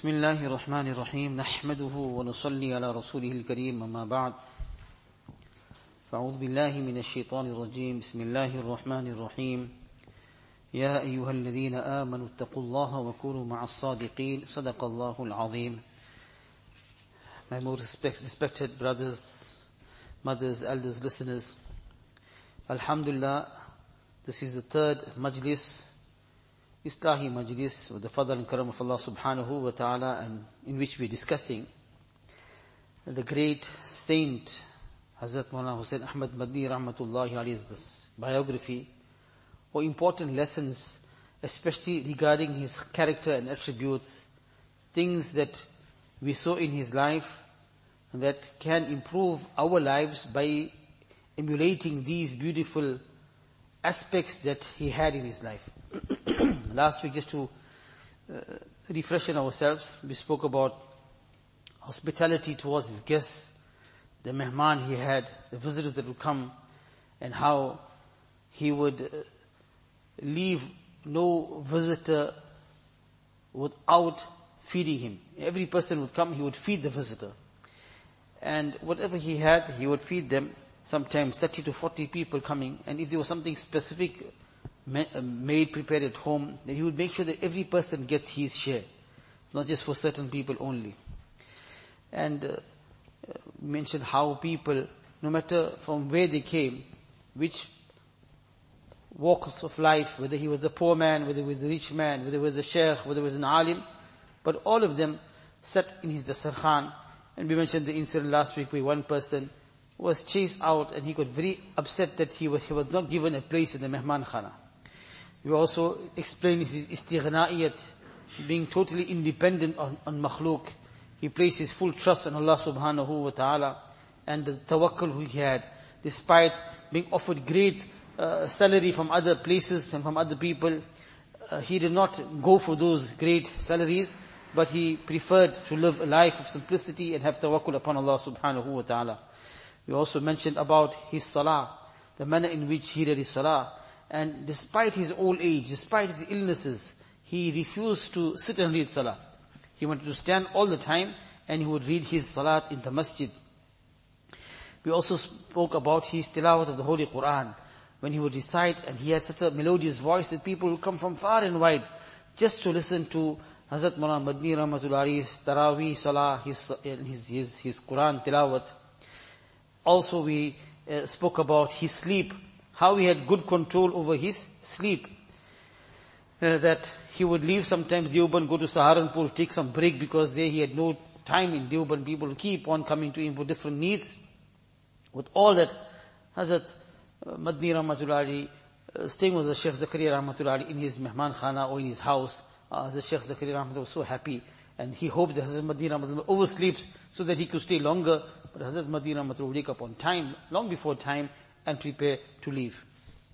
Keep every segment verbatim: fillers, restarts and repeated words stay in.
بسم الله الرحمن الرحيم نحمده ونصلي على رسوله الكريم أما بعد فأعوذ بالله من الشيطان الرجيم بسم الله الرحمن الرحيم يا أيها الذين آمنوا اتقوا الله وكونوا مع الصادقين صدق الله العظيم. My most respect, respected brothers, mothers, elders, listeners, Alhamdulillah, this is the third majlis, Islahi Majlis, with the fadl and karam of Allah subhanahu wa ta'ala, and in which we are discussing the great saint Hazrat Maulana Hussain Ahmad Madni Rahmatullahi alayhi's biography, or important lessons, especially regarding his character and attributes, things that we saw in his life that can improve our lives by emulating these beautiful aspects that he had in his life. Last week, just to uh, refreshen ourselves, we spoke about hospitality towards his guests, the mehman he had, the visitors that would come, and how he would uh, leave no visitor without feeding him. Every person would come, he would feed the visitor. And whatever he had, he would feed them, sometimes thirty to forty people coming, and if there was something specific made, prepared at home, then he would make sure that every person gets his share, not just for certain people only. And uh, mentioned how people, no matter from where they came, which walks of life, whether he was a poor man, whether he was a rich man, whether he was a sheikh, whether he was an alim, but all of them sat in his dasarkhan. And we mentioned the incident last week where one person was chased out and he got very upset that he was, he was not given a place in the mehman khana. We also explained his istighna'iyat, being totally independent on, on makhluk. He placed his full trust on Allah subhanahu wa ta'ala, and the tawakkul he had, despite being offered great uh, salary from other places and from other people. Uh, he did not go for those great salaries, but he preferred to live a life of simplicity and have tawakkul upon Allah subhanahu wa ta'ala. We also mentioned about his salah, the manner in which he read his salah. And despite his old age, despite his illnesses, he refused to sit and read salah. He wanted to stand all the time and he would read his salat in the masjid. We also spoke about his tilawat of the Holy Quran, when he would recite, and he had such a melodious voice that people would come from far and wide just to listen to Hazrat Maulana Madni Rahmatullah's Taraweeh Salah, his, his, his, his Quran tilawat. Also we uh, spoke about his sleep, how he had good control over his sleep. Uh, that he would leave sometimes Deoband, go to Saharanpur, take some break because there he had no time in Deoband. People would keep on coming to him for different needs. With all that, Hazrat uh, Madni Rahmatullahi, uh, staying with the Sheikh Zakaria Rahmatullahi in his mehman khana or in his house, uh, the Sheikh Zakaria Rahmatullahi was so happy, and he hoped that Hazrat Madni Rahmatullahi oversleeps so that he could stay longer. But Hazrat Madni Rahmatullahi would wake up on time, long before time, and prepare to leave.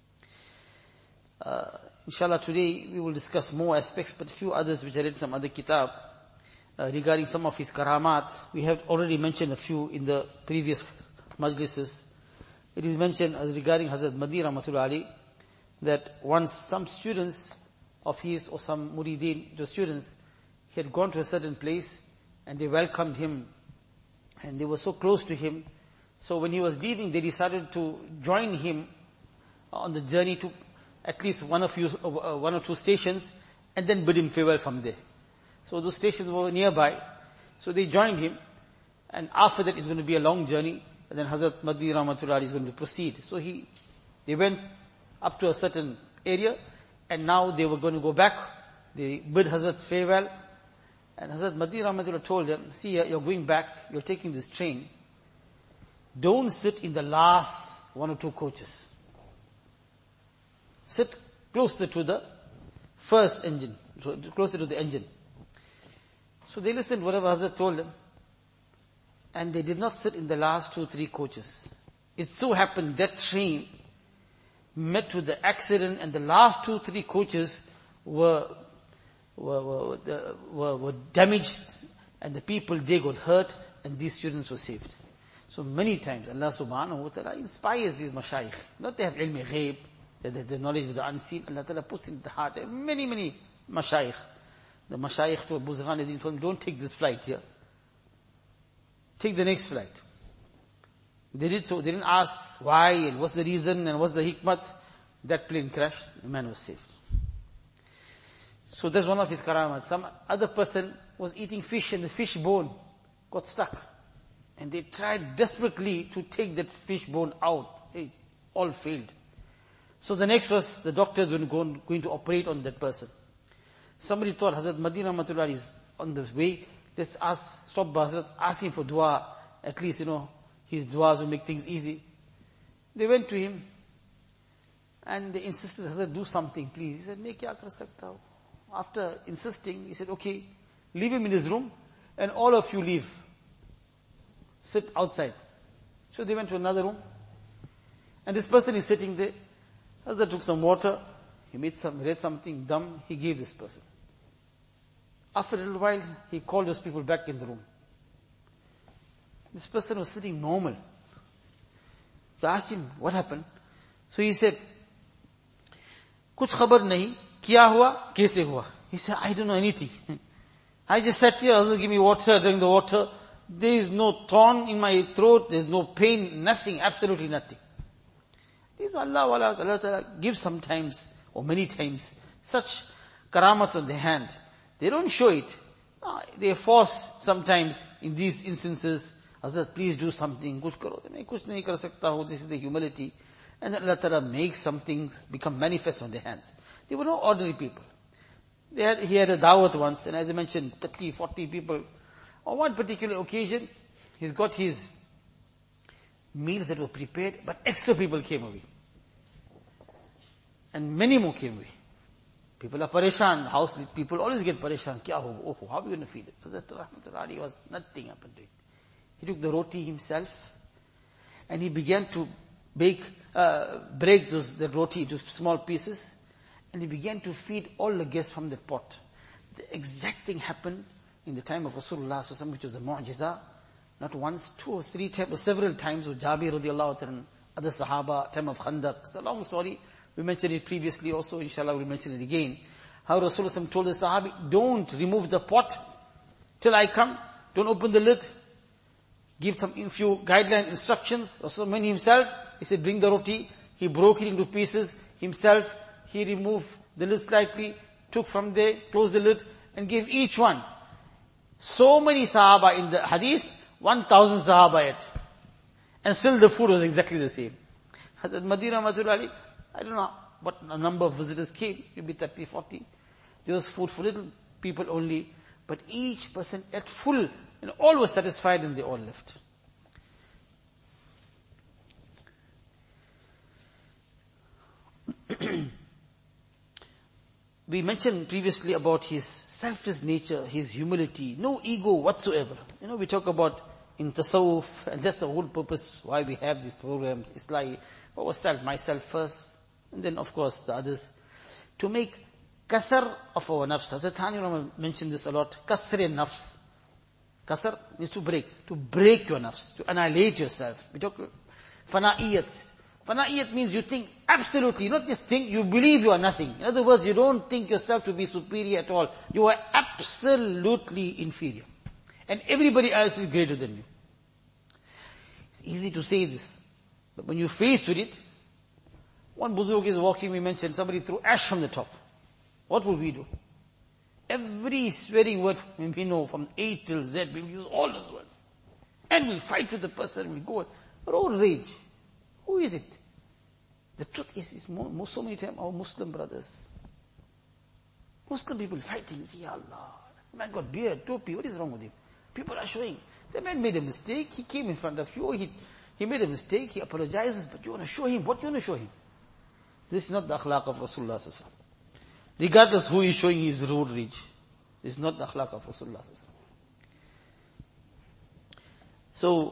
Uh, inshallah, today we will discuss more aspects, but a few others which I read some other kitab uh, regarding some of his karamat. We have already mentioned a few in the previous majlises. It is mentioned as regarding Hazrat Madni Rahmatullahi that once some students of his, or some murideen, the students, he had gone to a certain place and they welcomed him and they were so close to him. So when he was leaving, they decided to join him on the journey to at least one of few, uh, one or two stations, and then bid him farewell from there. So those stations were nearby. So they joined him, and after that it's going to be a long journey, and then Hazrat Madni Rahmatullah is going to proceed. So he, they went up to a certain area, and now they were going to go back. They bid Hazrat farewell, and Hazrat Madni Rahmatullah told them, see, you're going back, you're taking this train. Don't sit in the last one or two coaches. Sit closer to the first engine, closer to the engine. So they listened whatever Hazrat told them, and they did not sit in the last two, three coaches. It so happened that train met with the accident, and the last two, three coaches were were were, were, were damaged, and the people they got hurt, and these students were saved. So many times Allah subhanahu wa ta'ala inspires these mashayikh. Not they have ilm ghaib, they have the knowledge of the unseen. Allah ta'ala puts in the heart many, many mashayikh The Mashayikh to Abu Zaghan told him, don't take this flight here. Take the next flight. They did so. They didn't ask why and what's the reason and what's the hikmat. That plane crashed. The man was saved. So that's one of his karamat. Some other person was eating fish and the fish bone got stuck. And they tried desperately to take that fish bone out. It all failed. So the next was the doctors were going, going to operate on that person. Somebody thought Hazrat Madhi Rahmatullah is on the way. Let's ask, stop Hazrat, ask him for dua. At least, you know, his duas will make things easy. They went to him and they insisted, Hazrat, do something please. He said, "Main kya kar sakta hu?" After insisting, he said, okay, leave him in his room and all of you leave. Sit outside. So they went to another room. And this person is sitting there. Hazrat took some water. He made some, read something dumb. He gave this person. After a little while, he called those people back in the room. This person was sitting normal. So I asked him, what happened? So he said, kuch khabar nahi, kya hua, kaise hua? He said, I don't know anything. I just sat here, Hazrat gave me water, drank the water. There is no thorn in my throat, there is no pain, nothing, absolutely nothing. These Allah, Allah, Allah Ta'ala gives sometimes, or many times, such karamats on their hand. They don't show it. They are forced sometimes in these instances. Hazrat, please do something. Kuch karo. Main kuch nahi kar sakta hu. This is the humility. And then Allah Ta'ala makes some things become manifest on their hands. They were no ordinary people. They had, he had a dawat once, and as I mentioned, thirty, forty people. On one particular occasion, he's got his meals that were prepared, but extra people came away. And many more came away. People are pareshan, house people always get pareshan. Kya ho, oh, how are we going to feed it? So that Rahmatullah was nothing happened to him. He took the roti himself, and he began to bake, uh, break those, the roti into small pieces, and he began to feed all the guests from that pot. The exact thing happened in the time of Rasulullah, which was a mu'jiza. Not once, two or three times, or several times with Jabir radiallahu anhu, other Sahaba, time of Khandaq. It's a long story. We mentioned it previously also, inshallah we'll mention it again. How Rasulullah told the Sahabi, don't remove the pot till I come. Don't open the lid. Give some few guideline instructions. Rasulullah himself, he said, bring the roti. He broke it into pieces. Himself, he removed the lid slightly, took from there, closed the lid, and gave each one. So many Sahaba in the hadith, one thousand Sahaba ate. And still the food was exactly the same. Hazrat Madhi Rahmatullah, I don't know what number of visitors came, maybe thirty, forty. There was food for little people only, but each person ate full, and all were satisfied and they all left. We mentioned previously about his selfless nature, his humility, no ego whatsoever. You know, we talk about in tasawwuf, and that's the whole purpose why we have these programs. It's like, what was self? Myself first, and then of course the others. To make kasar of our nafs. Hazrat Thani Rama mentioned this a lot. Kasr nafs. Kasar means to break. To break your nafs. To annihilate yourself. We talk fana'iyat. Fana'iyat means you think absolutely, not just think, you believe you are nothing. In other words, you don't think yourself to be superior at all. You are absolutely inferior. And everybody else is greater than you. It's easy to say this. But when you're faced with it, one buzurg is walking, we mentioned, somebody threw ash from the top. What will we do? Every swearing word we know from A till Z, we'll use all those words. And we'll fight with the person, we'll go, road rage. Who is it? The truth is, is more, more, so many times our Muslim brothers. Muslim people fighting, Ya Allah. The man got beard, topi, what is wrong with him? People are showing. The man made a mistake, he came in front of you, he, he made a mistake, he apologizes, but you want to show him, what you want to show him? This is not the akhlaq of Rasulullah sallallahu alaihi wasallam. Regardless who is showing his road rage. This is not the akhlaq of Rasulullah sallallahu alaihi wasallam. So,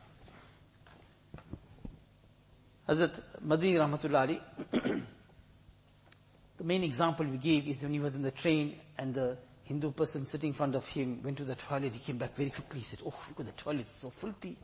Hazrat Madhi Rahmatullah Ali, the main example we gave is when he was in the train and the Hindu person sitting in front of him went to the toilet, he came back very quickly, he said, oh, look at the toilet, it's so filthy.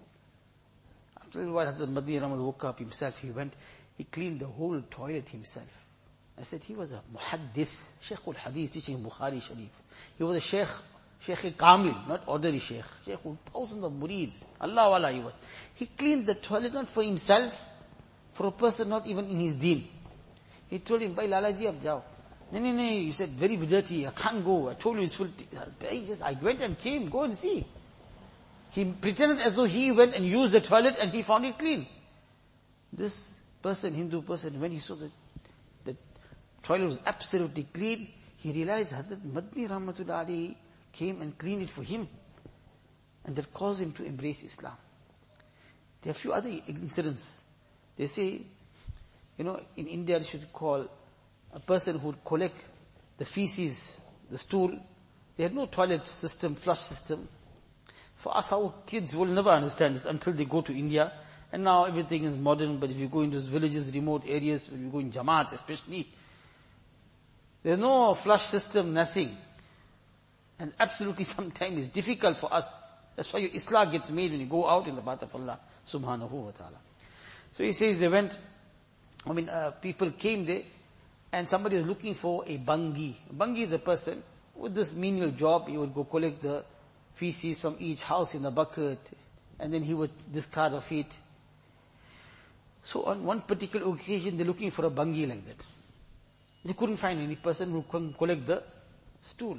After a little while, Hazrat Madhi Rahmatullah woke up himself, he went, he cleaned the whole toilet himself. I said, he was a muhaddith, Shaykh al-Hadith, teaching Bukhari Sharif. He was a Shaykh, Shaykh Kamil, not ordinary Shaykh. Shaykh with thousands of murids. Allah Wala he was. He cleaned the toilet not for himself, for a person not even in his deen. He told him, Bhai Lalaji, ab jao. No, no, no, he said, very dirty, I can't go. I told you it's filthy. I, just, I went and came, go and see. He pretended as though he went and used the toilet and he found it clean. This person, Hindu person, when he saw that the toilet was absolutely clean, he realized Hazrat Madni Rahmatullah Ali came and cleaned it for him. And that caused him to embrace Islam. There are a few other incidents. They say, you know, in India they should call a person who would collect the feces, the stool. They had no toilet system, flush system. For us, our kids will never understand this until they go to India. And now everything is modern, but if you go into those villages, remote areas, if you go in Jamaat especially, there's no flush system, nothing. And absolutely sometimes it's difficult for us. That's why your Islah gets made when you go out in the path of Allah subhanahu wa ta'ala. So he says they went, I mean, uh, people came there, and somebody was looking for a bangi. A bangi is a person with this menial job. He would go collect the feces from each house in a bucket, and then he would discard of it. So on one particular occasion, they're looking for a bangi like that. They couldn't find any person who can collect the stool.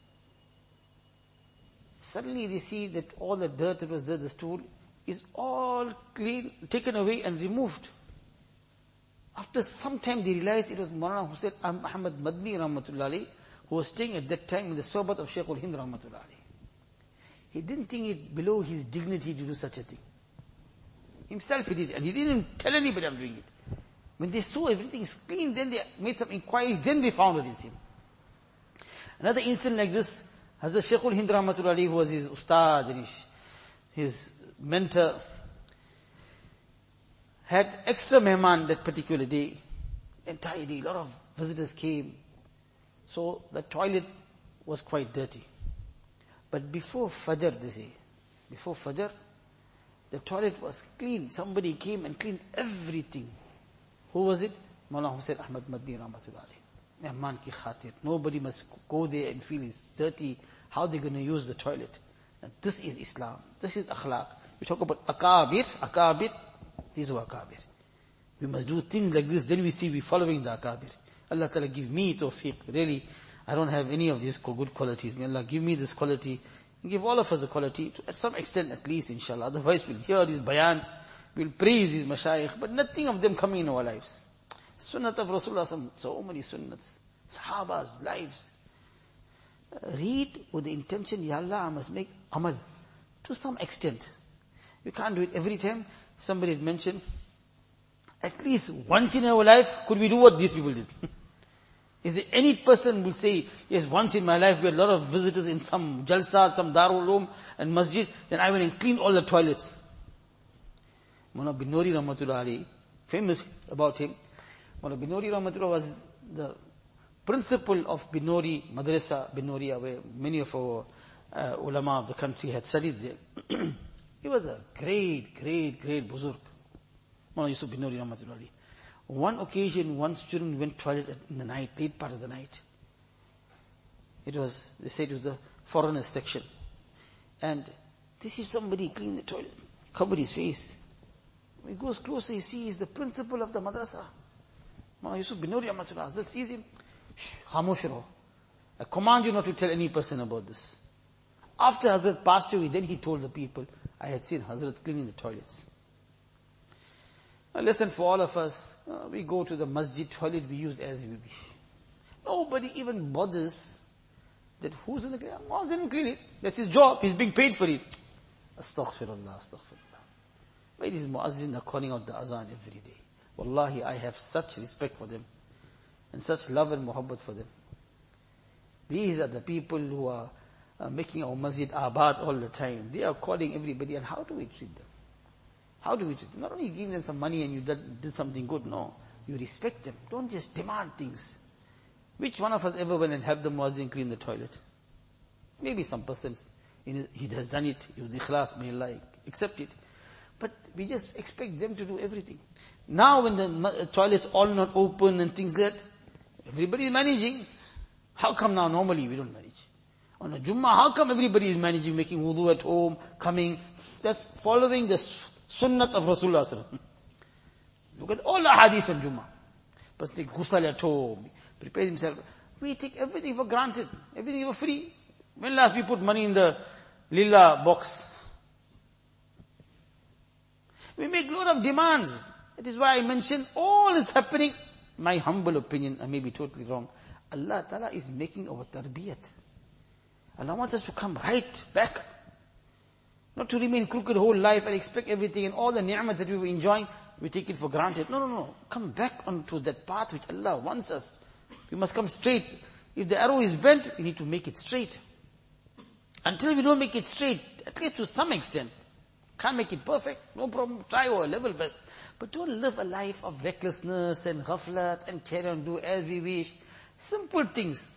Suddenly they see that all the dirt that was there, the stool, is all clean, taken away and removed. After some time they realized it was Maulana Hussain Ahmad Madni Rahmatullah Ali, who was staying at that time in the Sohbat of Shaykh al-Hind Rahmatullah Ali. He didn't think it below his dignity to do such a thing. Himself he did it, and he didn't tell anybody I'm doing it. When they saw everything is clean, then they made some inquiries, then they found it is him. Another incident like this, Hazrat Shaykh al-Hind Rahmatullah Ali, who was his ustad and his, his mentor, had extra mehman that particular day. Entire day, a lot of visitors came. So the toilet was quite dirty. But before Fajr, they say, before Fajr, the toilet was clean. Somebody came and cleaned everything. Who was it? Maulana Hussain Ahmad Madni Rahmatullah Ali. Mehman ki khatir. Nobody must go there and feel it's dirty. How are they going to use the toilet? And this is Islam. This is akhlaq. We talk about akabir, akabir. These are akabir. We must do things like this, then we see we following the akabir. Allah Ta'ala give me tawfiq. Really, I don't have any of these good qualities. May Allah give me this quality, and give all of us a quality, to, at some extent at least, inshallah. Otherwise we'll hear these bayans, we'll praise these mashayikh, but nothing of them coming in our lives. Sunnat of Rasulullah, so many sunnats. Sahabas, lives. Uh, read with the intention, Ya Allah, I must make amal. To some extent. You can't do it every time. Somebody had mentioned, at least once in our life, could we do what these people did? Is there any person who will say, yes, once in my life we had a lot of visitors in some jalsa, some darul uloom and masjid, then I went and cleaned all the toilets. Maulana Binori Rahmatullah Ali, famous about him. Maulana Binori Rahmatullah was the principal of Binori Madrasa, Binoria, where many of our uh, ulama of the country had studied there. He was a great, great, great buzurg. Maulana Yusuf Binori Rahmatullah Ali. One occasion, one student went to toilet in the night, late part of the night. It was, they said it was the foreigners section. And they see somebody clean the toilet, covered his face. When he goes closer, he sees the principal of the madrasa. Maulana Yusuf Binori Rahmatullah Ali sees him. Shh, khamosh raho. I command you not to tell any person about this. After Hazrat passed away, then he told the people, I had seen Hazrat cleaning the toilets. A lesson for all of us, uh, we go to the masjid toilet, we use as we wish. Nobody even bothers that who's in the clean. Muazzin clean it. That's his job. He's being paid for it. Astaghfirullah, astaghfirullah. Why these muazzin are calling out the azan every day? Wallahi, I have such respect for them. And such love and muhabbat for them. These are the people who are uh, making our masjid abad all the time. They are calling everybody, and how do we treat them? How do we treat them? Not only giving them some money and you did, did something good, no. You respect them. Don't just demand things. Which one of us ever went and helped the muazzin clean the toilet? Maybe some persons, in, he has done it, with ikhlas, may Allah accept it. But we just expect them to do everything. Now when the toilet's all not open and things like that, Everybody is managing. How come now normally we don't manage? On a Jummah, how come everybody is managing, making wudu at home, coming? That's following the sunnat of Rasulullah sallallahu alaihi wasallam. Look at all the hadiths on Jummah. Person take ghusl at home, prepare himself. We take everything for granted. Everything for free. When last we put money in the lilla box? We make a lot of demands. That is why I mentioned all is happening. My humble opinion, I may be totally wrong. Allah Ta'ala is making our tarbiyat. Allah wants us to come right back. Not to remain crooked whole life and expect everything and all the ni'mat that we were enjoying, we take it for granted. No, no, no. Come back onto that path which Allah wants us. We must come straight. If the arrow is bent, we need to make it straight. Until we don't make it straight, at least to some extent. Can't make it perfect, no problem, try our level best. But don't live a life of recklessness and ghaflat and carry on, do as we wish. Simple things.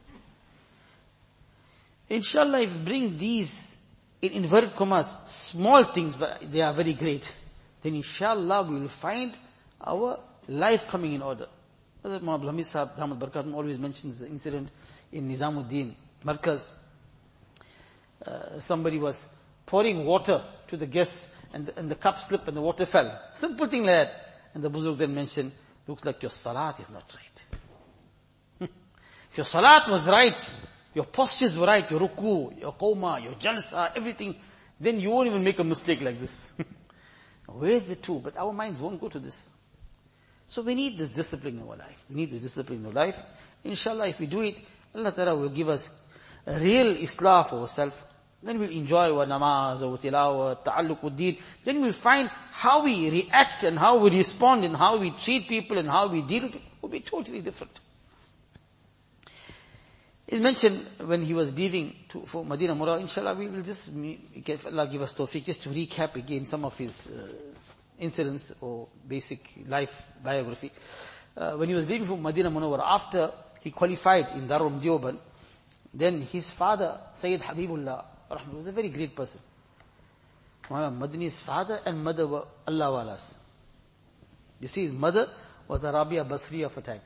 Inshallah, if we bring these, in inverted commas, small things, but they are very great, then inshallah we will find our life coming in order. Hazrat Muhammad Hamid Sahab, Damat Barakatum, always mentions the incident in Nizamuddin Markaz. Uh, somebody was pouring water to the guests, and the, and the cup slipped and the water fell. Simple thing like that. And the Buzurg then mentioned, looks like your salat is not right. If your salat was right, your postures were right, your ruku, your qawma, your jalsa, everything, then you won't even make a mistake like this. Where's the two? But our minds won't go to this. So we need this discipline in our life. We need this discipline in our life. Inshallah, if we do it, Allah Ta'ala will give us a real islah for ourselves. Then we'll enjoy our namaz, our tilawah, ta'alluq with deen. Then we'll find how we react and how we respond and how we treat people and how we deal with it will be totally different. It's mentioned when he was leaving to, for Madinah Munawwarah, inshallah we will just, if Allah give us tawfiq, just to recap again some of his uh, incidents or basic life biography. Uh, when he was leaving for Madinah Munawwarah, after he qualified in Darul Deoband, then his father, Sayyid Habibullah, was a very great person. Maulana Madani's father and mother were Allah walas. You see, his mother was a Rabia Basri of a time.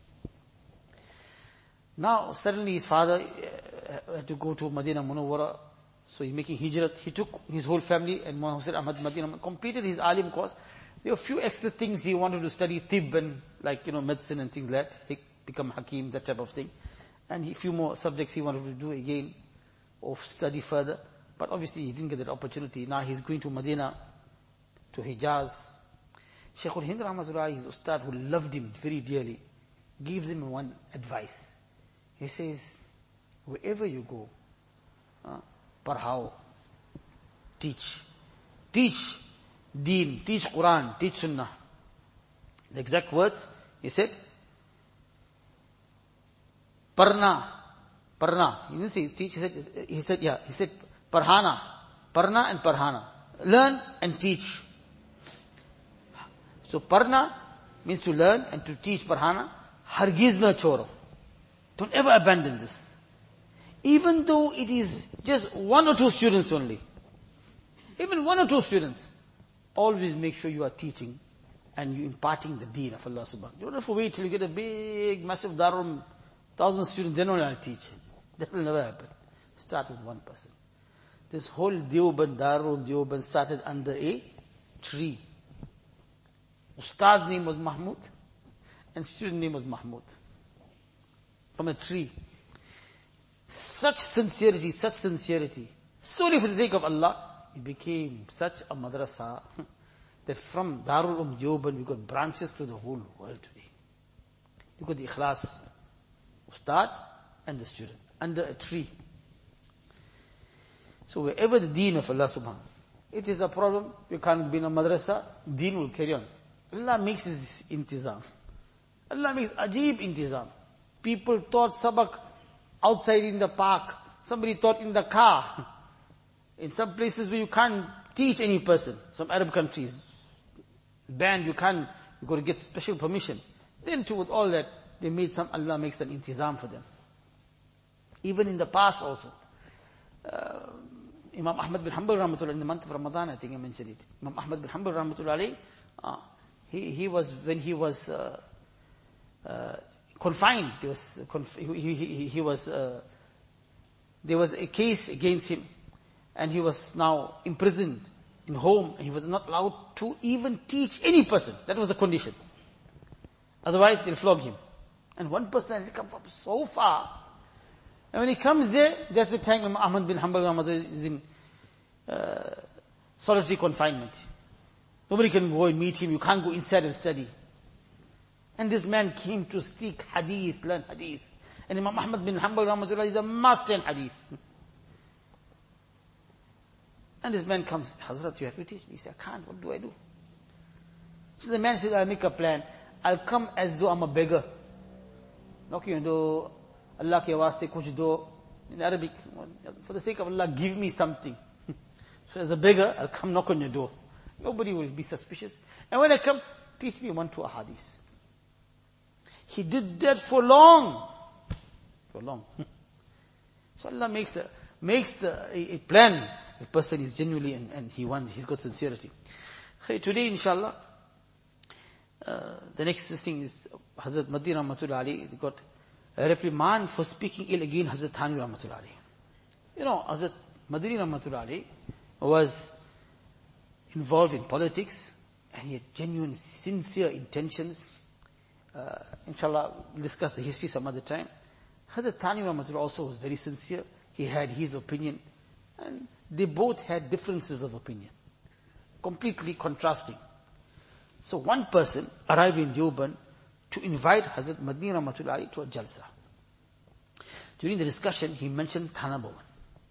Now, suddenly his father had to go to Madinah Munawwarah, so he's making hijrat. He took his whole family and Maulana Hussain Ahmad Madinah, completed his alim course. There were a few extra things he wanted to study, tib and like, you know, medicine and things like that, become hakim, that type of thing. And a few more subjects he wanted to do again, or study further. But obviously he didn't get that opportunity. Now he's going to Medina, to Hijaz. Shaykhul Hind Rahmatullah, his ustad who loved him very dearly, gives him one advice. He says, wherever you go, uh, parhao, teach. Teach deen, teach Quran, teach sunnah. The exact words, he said, parna, parna. He didn't say teach, he said, he said, yeah, he said parhana, parna and parhana. Learn and teach. So parna means to learn and to teach parhana. Hargiz na choro. Don't ever abandon this. Even though it is just one or two students only. Even one or two students. Always make sure you are teaching and you imparting the deen of Allah subhanahu wa ta'ala. You don't have to wait till you get a big, massive darul, thousand students, then only I'll teach. That will never happen. Start with one person. This whole Deoband, Darul Deoband started under a tree. Ustad's name was Mahmud and student name was Mahmud. From a tree. Such sincerity, such sincerity. Solely for the sake of Allah, it became such a madrasa that from Darul Umm Deoband we got branches to the whole world today. You got the ikhlas, Ustad and the student, under a tree. So wherever the deen of Allah subhanahu wa ta'ala, it is a problem, you can't be in a madrasa, deen will carry on. Allah makes his intizam. Allah makes ajib intizam. People taught sabak outside in the park. Somebody taught in the car. In some places where you can't teach any person. Some Arab countries. Banned, you can't, you got to get special permission. Then too, with all that, they made some, Allah makes an intizam for them. Even in the past also. Uh, Imam Ahmad bin Hanbal Rahmatullah, in the month of Ramadan, I think I mentioned it. Imam Ahmad bin Hanbal Rahmatullah, uh, he, he was, when he was, uh, uh, confined. There was, conf- he, he, he was, uh, there was a case against him, and he was now imprisoned in home, and he was not allowed to even teach any person. That was the condition. Otherwise, they'll flog him. And one person had come from so far. And when he comes there, that's the time Imam Ahmad bin Hanbal is in uh, solitary confinement. Nobody can go and meet him. You can't go inside and study. And this man came to speak hadith, learn hadith. And Imam Ahmad bin Hanbal is a master in hadith. And this man comes, Hazrat, you have to teach me. He said, I can't, what do I do? So the man says, I'll make a plan. I'll come as though I'm a beggar. Knocking on the door, Allah ke waste kuch do. In Arabic, for the sake of Allah, give me something. So as a beggar, I'll come knock on your door. Nobody will be suspicious. And when I come, teach me one, two ahadith. He did that for long. For long. So Allah makes a, makes a, a plan. The person is genuinely and, and he wants, he's got sincerity. Okay, today, inshallah, uh, the next thing is Hazrat Madhi Rahmatullah Ali got a reprimand for speaking ill against Hazrat Thani Rahmatullah Ali. You know, Hazrat Madhi Rahmatullah Ali was involved in politics and he had genuine, sincere intentions. Uh, inshallah, we'll discuss the history some other time. Hazrat Thani Rahmatullah also was very sincere. He had his opinion. And they both had differences of opinion. Completely contrasting. So one person arrived in Deoband to invite Hazrat Madni Rahmatullah Ali to a jalsa. During the discussion, he mentioned Thana Bhawan.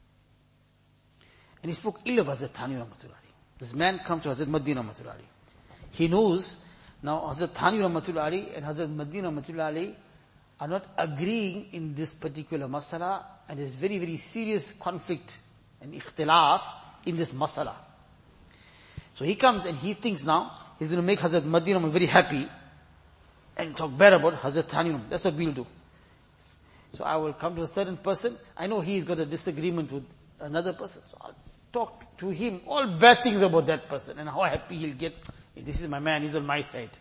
And he spoke ill of Hazrat Thani Rahmatullah Ali. This man comes to Hazrat Madni Rahmatullah Ali. He knows now Hazrat Thani Rahmatullah Ali and Hazrat Madni Rahmatullah Ali are not agreeing in this particular masala, and there's very, very serious conflict and ikhtilaf in this masala. So he comes and he thinks now he's going to make Hazrat Madni Rahmatullah very happy and talk bad about Hazrat Thani Rahmatullah. That's what we'll do. So I will come to a certain person. I know he's got a disagreement with another person. So I'll talk to him all bad things about that person and how happy he'll get. This is my man, he's on my side.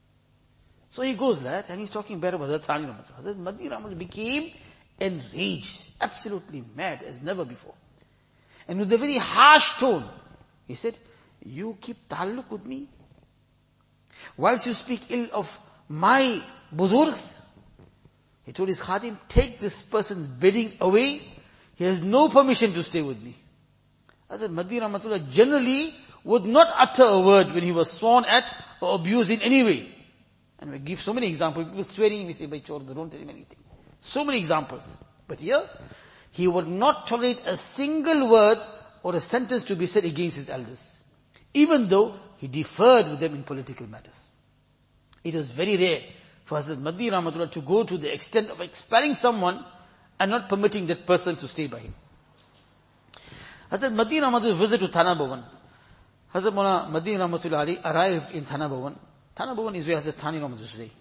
So he goes there and he's talking bad about Hazrat Thani Rahmatullah. Hazrat Madni Rahmatullah became enraged, absolutely mad as never before. And with a very harsh tone, he said, you keep ta'alluq with me? Whilst you speak ill of my buzurgs? He told his khadim, take this person's bedding away. He has no permission to stay with me. Hazrat Madni Rahmatullah generally would not utter a word when he was sworn at or abused in any way. And we give so many examples. People swearing, we say, by chor, don't tell him anything. So many examples. But here, he would not tolerate a single word or a sentence to be said against his elders. Even though he differed with them in political matters. It was very rare for Hazrat Madni Rahmatullah to go to the extent of expelling someone and not permitting that person to stay by him. Hazrat Madni Rahmatullah's visit to Thana Bhawan. Hazrat Mawlana Madni Rahmatullah Ali arrived in Thana Bhawan. Thana Bhawan is where Hazrat Thani Rahmatullah today.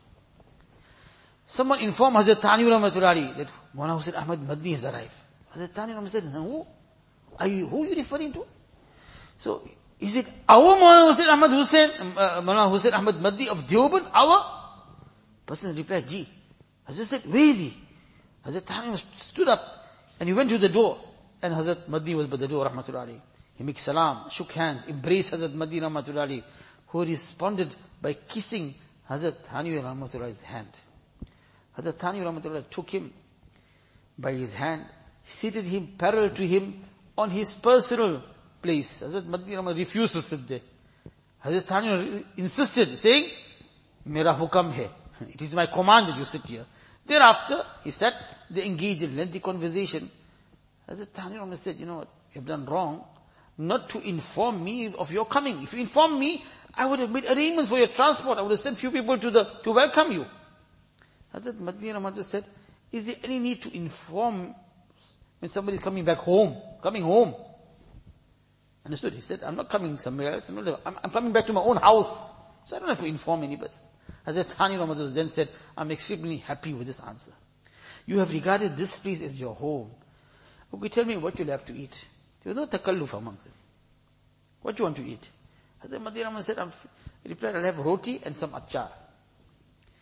Someone informed Hazrat Thani Rahmatullah Ali that Mawlana Hussain Ahmad Madni has arrived. Hazrat Thani Rahmatullah said, who? Are you, who are you referring to? So, is it our Mawlana Hussain Ahmad Hussain, uh, Mawlana Hussain Ahmad Madni of Deoband? Our? Person replied, Ji. Hazrat said, where is he? Hazrat Thani stood up and he went to the door. And Hazrat Madni was by the door, Rahmatullah Ali. He made salam, shook hands, embraced Hazrat Madni Rahmatullah Ali, who responded by kissing Hazrat Thani Rahmatullah's hand. Hazrat Thani Rahmatullah took him by his hand, seated him parallel to him on his personal place. Hazrat Madni Rahmatullah refused to sit there. Hazrat Thani insisted, saying, Mera hukam hai. It is my command that you sit here. Thereafter, he said, they engaged in lengthy conversation. Hazrat Thani Rahmatullah said, you know what, you have done wrong not to inform me of your coming. If you informed me, I would have made arrangements for your transport. I would have sent few people to the, to welcome you. Hazrat Madni Rahmatullah said, is there any need to inform when somebody is coming back home, coming home? Understood? He said, I'm not coming somewhere else. I'm, not, I'm, I'm coming back to my own house. So I don't have to inform anybody. Hazrat Thani Rahmatullah then said, I'm extremely happy with this answer. You have regarded this place as your home. Okay, tell me what you'll have to eat. There was no takalluf amongst them. What do you want to eat? Hazrat Madni Rahmatullah said, I'm, he replied, I'll have roti and some achar.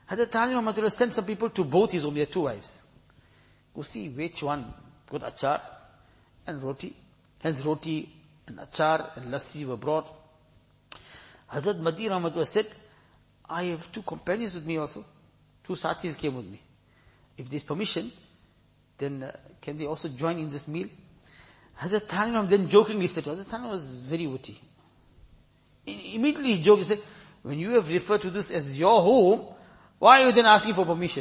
Hazrat Thani Rahmatullah sent some people to both his home. He had two wives. Go see which one got achar and roti. Hence roti and achar and lassi were brought. Hazrat Madni Rahmatullah said, I have two companions with me also. Two sathis came with me. If there's permission, then uh, can they also join in this meal? Hazrat Thani Rahmatullah then jokingly said, Hazrat Thani was very witty. Immediately he joked, he said, when you have referred to this as your home, why are you then asking for permission?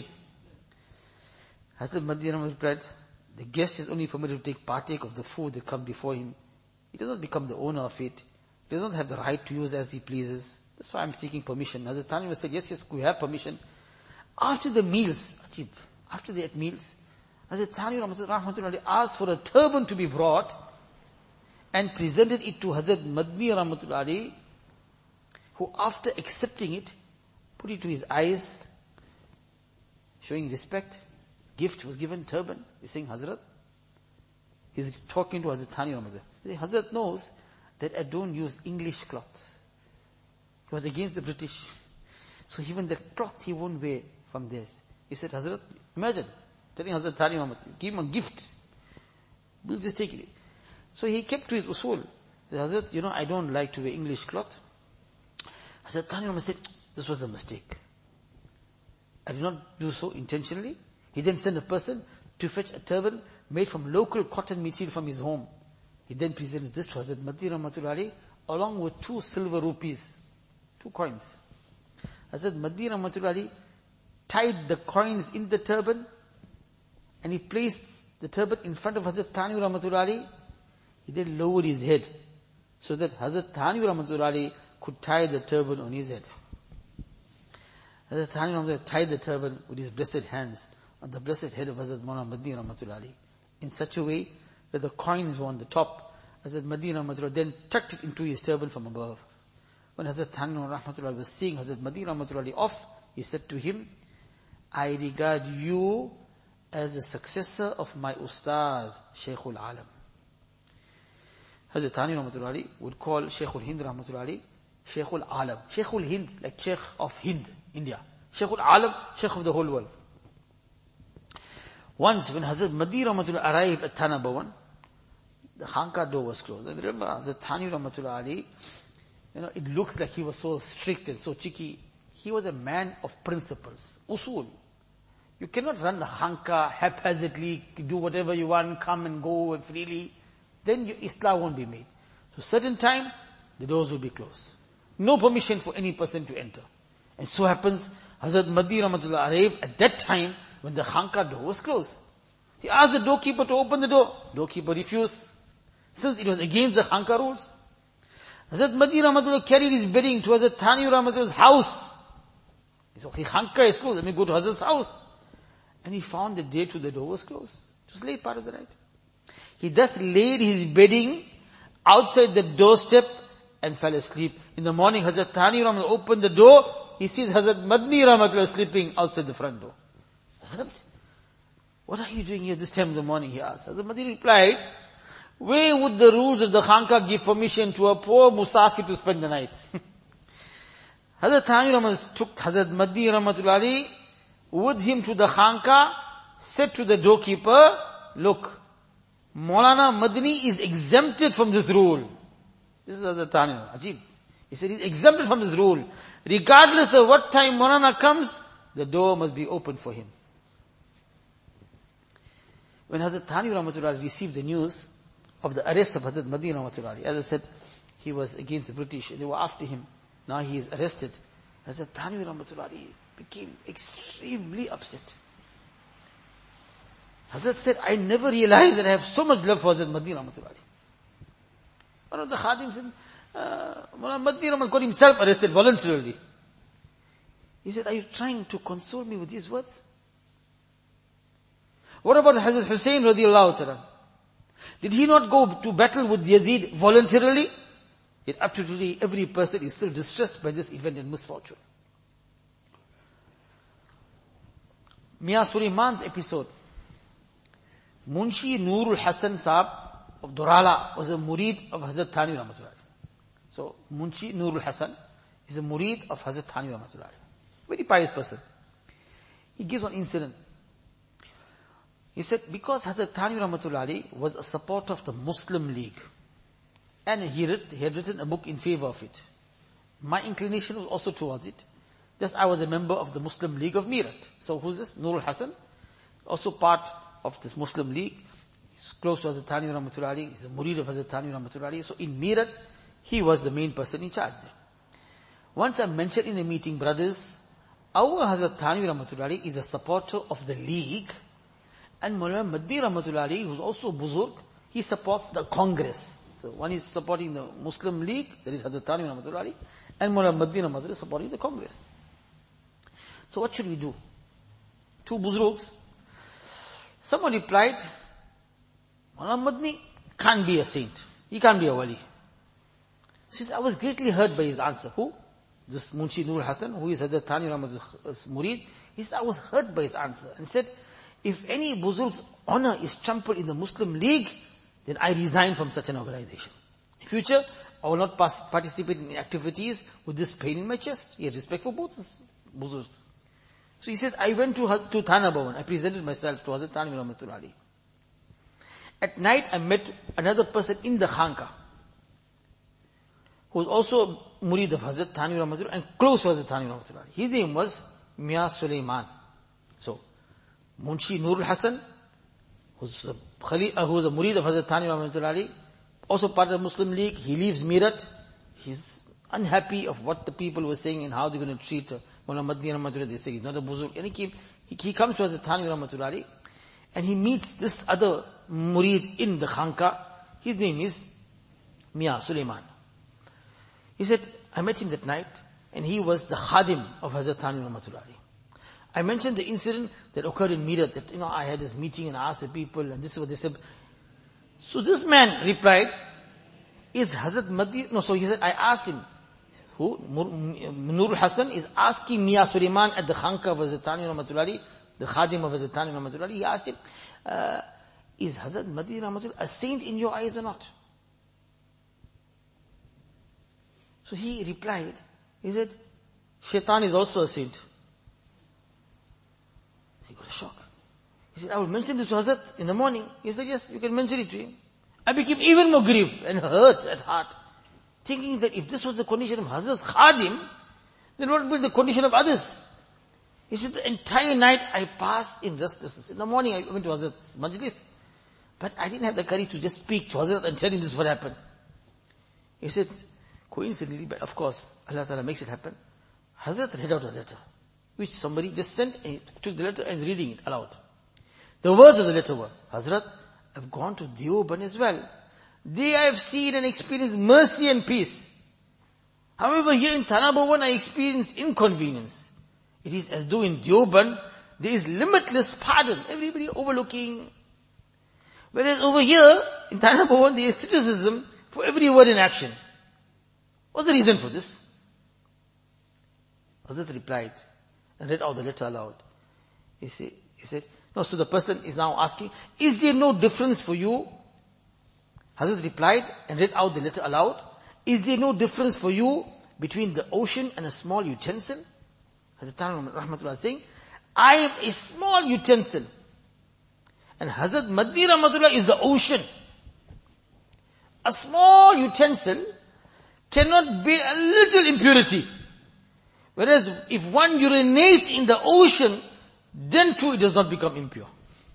Hazrat Madni Rahmatullah replied, the guest is only permitted to take partake of the food that come before him. He does not become the owner of it. He does not have the right to use as he pleases. That's why I'm seeking permission. Hazrat Thani said, yes, yes, we have permission. After the meals, Ajib, after the meals, Hazrat Thani Rahmatullah asked for a turban to be brought and presented it to Hazrat Madni Rahmatullah, who after accepting it, put it to his eyes, showing respect. Gift was given, turban. He's saying, Hazrat. He's talking to Hazrat Thani Rahmatullah. He said, Hazrat knows that I don't use English cloth. He was against the British. So even the cloth he won't wear from theirs. He said, Hazrat, imagine, telling Hazrat Thani Rahmatullah, give him a gift. We'll just take it. So he kept to his usul. He said, Hazrat, you know, I don't like to wear English cloth. Hazrat Thani Rahmatullah said, this was a mistake. I did not do so intentionally. He then sent a person to fetch a turban made from local cotton material from his home. He then presented this to Hazrat Madni Rahmatullah along with two silver rupees, two coins. Hazrat Madni Rahmatullah tied the coins in the turban and he placed the turban in front of Hazrat Thani Rahmatullah. He then lowered his head so that Hazrat Thani Rahmatullah could tie the turban on his head. Hazrat Thani Rahmatullah tied the turban with his blessed hands on the blessed head of Hazrat Maulana Madni Rahmatullah in such a way that the coins were on the top. Hazrat Madni Rahmatullah then tucked it into his turban from above. When Hazrat Thani Rahmatullah was seeing Hazrat Madni Rahmatullah off, he said to him, I regard you as a successor of my Ustad, Shaykhul Alam. Hazrat Thani Rahmatullah would call Shaykhul Hind Rahmatullah Shaykhul Alam. Shaykhul Hind, like Shaykh of Hind, India. Shaykhul Alam, Shaykh of the whole world. Once when Hazrat Madni Rahmatullah arrived at Thana Bhavan, the Khanka door was closed. And remember, Hazrat Thani Rahmatullah Ali, you know, it looks like he was so strict and so cheeky. He was a man of principles, usul. You cannot run the Khanka haphazardly, do whatever you want, come and go and freely. Then your Islah won't be made. So certain time, the doors will be closed. No permission for any person to enter. And so happens, Hazrat Madni Rahmatullah arrived at that time when the Khanka door was closed. He asked the doorkeeper to open the door. Doorkeeper refused. Since it was against the Khanka rules. Hazrat Madni Rahmatullah carried his bedding to Hazrat Thani Rahmatullah's house. He said, okay, Khanka is closed, let me go to Hazrat's house. And he found that there too the door was closed. It was late part of the night. He thus laid his bedding outside the doorstep and fell asleep. In the morning, Hazrat Thani Rahmatullah opened the door. He sees Hazrat Madni Rahmatullah sleeping outside the front door. Hazrat, what are you doing here this time of the morning? He asked. Hazrat Madni replied, where would the rules of the Khanka give permission to a poor Musafir to spend the night? Hazrat Thani Rahmatullah took Hazrat Madni Rahmatullah with him to the Khanka, said to the doorkeeper, look, Maulana Madni is exempted from this rule. This is Hazrat Thani Rahmatullah. Ajib. He said he's exempted from this rule. Regardless of what time Maulana comes, the door must be open for him. When Hazrat Thani Rahmatullah received the news of the arrest of Hazrat Madni Rahmatullah, as I said, he was against the British, they were after him. Now he is arrested. Hazrat Thani Rahmatullah became extremely upset. Hazrat said, I never realized that I have so much love for Hazrat Madni Rahmatullah. One of the Khadim said, uh, Madni Rahmatullah got himself arrested voluntarily. He said, are you trying to console me with these words? What about Hazrat Hussain radiallahu ta'ala? Did he not go to battle with Yazid voluntarily? Yet up to today, every person is still distressed by this event and misfortune. Mian Sulaiman's episode. Munshi Nurul Hasan Saab of Dorala was a murid of Hazrat Thani Rahmatullah. So, Munshi Nurul Hasan is a murid of Hazrat Thani Rahmatullah. Very pious person. He gives one incident. He said, because Hazrat Thanwi Rahmatullah Ali was a supporter of the Muslim League, and he, writ, he had written a book in favor of it. My inclination was also towards it. Just I was a member of the Muslim League of Meerut. So who's this? Nurul Hasan, also part of this Muslim League. He's close to Hazrat Thanwi Rahmatullah Ali. He's a murid of Hazrat Thanwi Rahmatullah Ali. So in Meerut, he was the main person in charge there. Once I mentioned in a meeting, brothers, our Hazrat Thanwi Rahmatullah Ali is a supporter of the League, and Maulana Madni Rahmatullah Ali, who's also Buzurg, he supports the Congress. So one is supporting the Muslim League, that is Hazrat Thanwi Rahmatullah Ali, and Maulana Madni Rahmatullah Ali is supporting the Congress. So what should we do? Two Buzurgs. Someone replied, Maulana Madni can't be a saint. He can't be a wali. She said, I was greatly hurt by his answer. Who? This Munshi Nurul Hasan, who is Hazrat Thanwi Rahmatullah's murid. He said, I was hurt by his answer. And said, if any Buzurg's honor is trampled in the Muslim League, then I resign from such an organization. In future, I will not pass, participate in activities with this pain in my chest. He had respect for both Buzurgs. So he says, I went to, to Thana Bhavan. I presented myself to Hazrat Thanwi Rahmatullah Ali. At night, I met another person in the Khanka, who was also murid of Hazrat Thanwi Rahmatullah and close to Hazrat Thanwi Rahmatullah. His name was Mian Sulaiman. So, Munshi Nurul Hasan, who's a, Khali, uh, who was a murid of Hazrat Thanwi Rahmatullah, also part of the Muslim League. He leaves Meerut. He's unhappy of what the people were saying and how they're going to treat uh, Maulana Madni Rahmatullah. They say he's not a Buzurg. And he, came, he, he comes to Hazrat Thanwi Rahmatullah and he meets this other murid in the Khanka. His name is Mian Sulaiman. He said, I met him that night, and he was the khadim of Hazrat Thanwi Rahmatullah. I mentioned the incident that occurred in Meerut, that, you know, I had this meeting and I asked the people, and this is what they said. So this man replied, is Hazrat Madni, no, so he said, I asked him, who? Nurul Hasan is asking Mian Sulaiman at the Khanka of Hazrat Thanwi Rahmatullah, the khadim of Hazrat Thanwi Rahmatullah, he asked him, uh, is Hazrat Madni Rahmatullah a saint in your eyes or not? So he replied, he said, Shaitan is also a saint. He got a shock. He said, I will mention this to Hazrat in the morning. He said, yes, you can mention it to him. I became even more grieved and hurt at heart, thinking that if this was the condition of Hazrat's khadim, then what will be the condition of others? He said, the entire night I passed in restlessness. In the morning I went to Hazrat's majlis, but I didn't have the courage to just speak to Hazrat and tell him this is what happened. He said, coincidentally, but of course, Allah Ta'ala makes it happen. Hazrat read out a letter, which somebody just sent, and took the letter and reading it aloud. The words of the letter were, Hazrat, I've gone to Deoband as well. There I have seen and experienced mercy and peace. However, here in Thana Bhavan I experienced inconvenience. It is as though in Deoband there is limitless pardon, everybody overlooking. Whereas over here, in Thana Bhavan, there is criticism for every word in action. What's the reason for this? Hazrat replied and read out the letter aloud. He said, he said, no, so the person is now asking, is there no difference for you? Hazrat replied and read out the letter aloud. Is there no difference for you between the ocean and a small utensil? Hazrat Thanwi Rahmatullah is saying, I am a small utensil. And Hazrat Madni Rahmatullah is the ocean. A small utensil cannot bear a little impurity. Whereas if one urinates in the ocean, then too it does not become impure.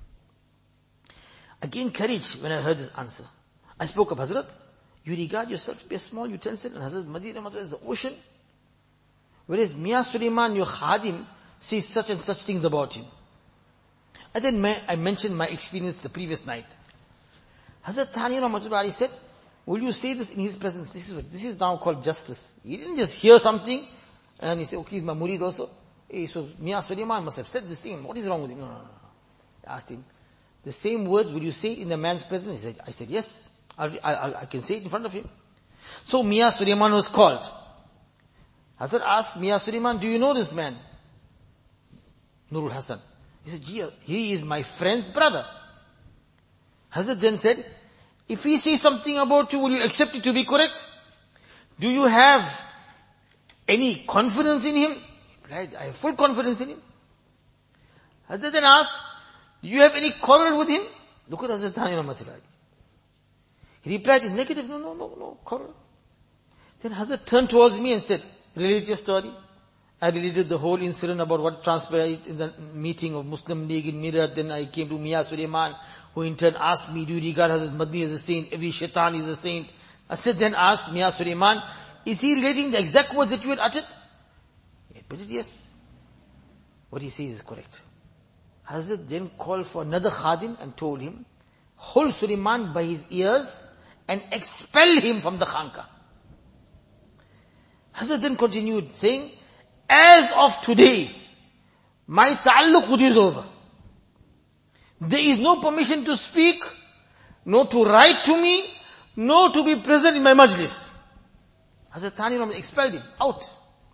I gained courage when I heard this answer. I spoke of Hazrat, you regard yourself to be a small utensil, and Hazrat Madni Rahmatullah is the ocean. Whereas Mian Sulaiman, your khadim, says such and such things about him. And then I mentioned my experience the previous night. Hazrat Thanwi Rahmatullah said, will you say this in his presence? This is what, this is now called justice. He didn't just hear something and he said, okay, he's my murid also. Hey, so Mian Sulaiman must have said this thing. What is wrong with him? No, no, no. I asked him, the same words, will you say it in the man's presence? He said, I said, yes, I, I, I can say it in front of him. So Mian Sulaiman was called. Hazrat asked Mian Sulaiman, do you know this man? Nurul Hasan. He said, gee, he is my friend's brother. Hazrat then said, if he says something about you, will you accept it to be correct? Do you have any confidence in him? He replied, I have full confidence in him. Hazrat then asked, do you have any quarrel with him? Look at Hazrat Thani Rahmatullah. He replied in negative, no, no, no, no, quarrel. Then Hazrat turned towards me and said, relate your story. I related the whole incident about what transpired in the meeting of Muslim League in Meerut. Then I came to Mian Sulaiman, who in turn asked me, do you regard Hazrat Madni as a saint? Every shaitan is a saint. I said, then asked Mian Sulaiman, is he relating the exact words that you had uttered? He admitted, yes. What he says is correct. Hazrat then called for another khadim and told him, hold Sulaiman by his ears and expel him from the khanka. Hazrat then continued saying, as of today, my ta'alluq with you is over. There is no permission to speak, no to write to me, no to be present in my majlis. Hazrat Thani Rahmatullah expelled him out.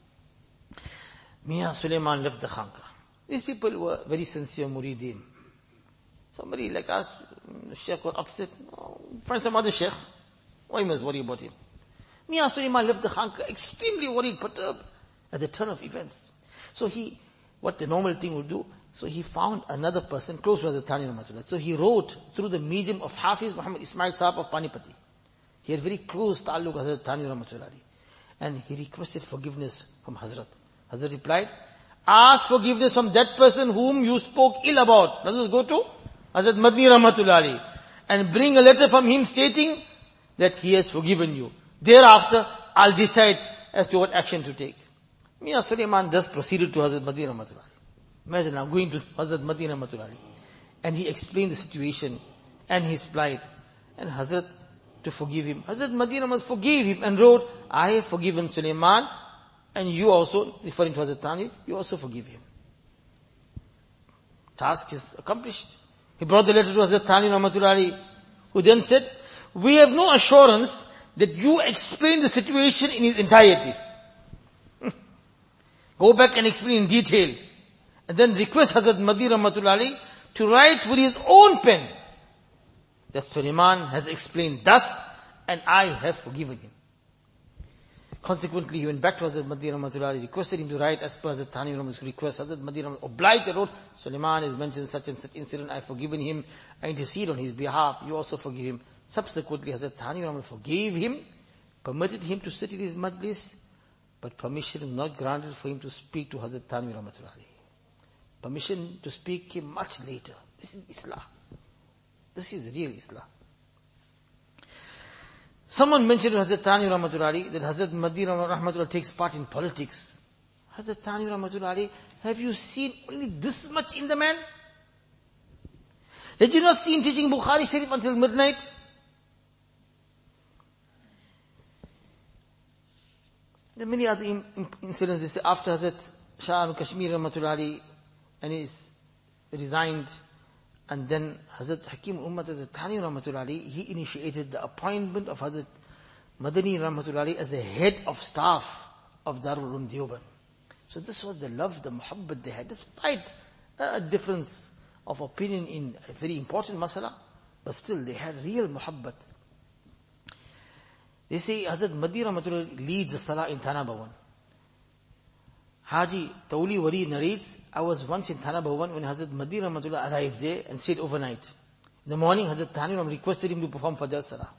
Mian Sulaiman left the khanka. These people were very sincere murideen. Somebody like us, the sheikh got upset. Oh, find some other sheikh. Why must worry about him? Mian Sulaiman left the khanka extremely worried, perturbed at the turn of events. So he, what the normal thing would do, so he found another person close to Hazrat Thani Rahmatullah. So he wrote through the medium of Hafiz Muhammad Ismail Sahab of Panipati. He had very close ta'alluq with Hazrat Thani Rahmatullah. And he requested forgiveness from Hazrat. Hazrat replied, ask forgiveness from that person whom you spoke ill about. Let us go to Hazrat Madni Rahmatullah and bring a letter from him stating that he has forgiven you. Thereafter, I'll decide as to what action to take. Mian Sulaiman thus proceeded to Hazrat Madni Rahmatullah. Imagine now going to Hazrat Madni Rahmatullah. And he explained the situation and his plight. And Hazrat to forgive him. Hazrat Madni Rahmatullah forgave him and wrote, I have forgiven Sulaiman and you also, referring to Hazrat Thani, you also forgive him. Task is accomplished. He brought the letter to Hazrat Thani Rahmatullah, who then said, we have no assurance that you explain the situation in its entirety. Go back and explain in detail. And then request Hazrat Madni Rahmatullah to write with his own pen that Sulaiman has explained thus and I have forgiven him. Consequently, he went back to Hazrat Madni Rahmatullah, requested him to write as per Hazrat Thani Rahmatullah request. Hazrat Madni Rahmatullah obliged and wrote, Sulaiman has mentioned such and such incident, I have forgiven him, I intercede on his behalf, you also forgive him. Subsequently, Hazrat Thani Rahmatullah forgave him, permitted him to sit in his majlis, but permission was not granted for him to speak to Hazrat Thani Rahmatullah. Permission to speak came much later. This is Islam. This is real Islam. Someone mentioned to Hazrat Thani Rahmatullah that Hazrat Madni Rahmatullah takes part in politics. Hazrat Thani Rahmatullah, have you seen only this much in the man? Did you not see him teaching Bukhari Sharif until midnight? There are many other in, in, incidents. They say after Hazrat Shah al-Kashmir Rahmatullah and he's resigned, and then Hazrat Hakim Ummat Hazrat Thani Rahmatullah, he initiated the appointment of Hazrat Madani Rahmatullah as the head of staff of Darul Uloom Deoband. So this was the love, the muhabbat they had, despite a difference of opinion in a very important masala, but still they had real muhabbat. They say Hazrat Madni Rahmatullah leads the salah in Thana Bhawan. Haji Tawli Wari narrates, I was once in Thana Bhawan when Hazrat Madni Rahmatullah arrived there and stayed overnight. In the morning, Hazrat Thani Rahmatullah requested him to perform Fajr Salah.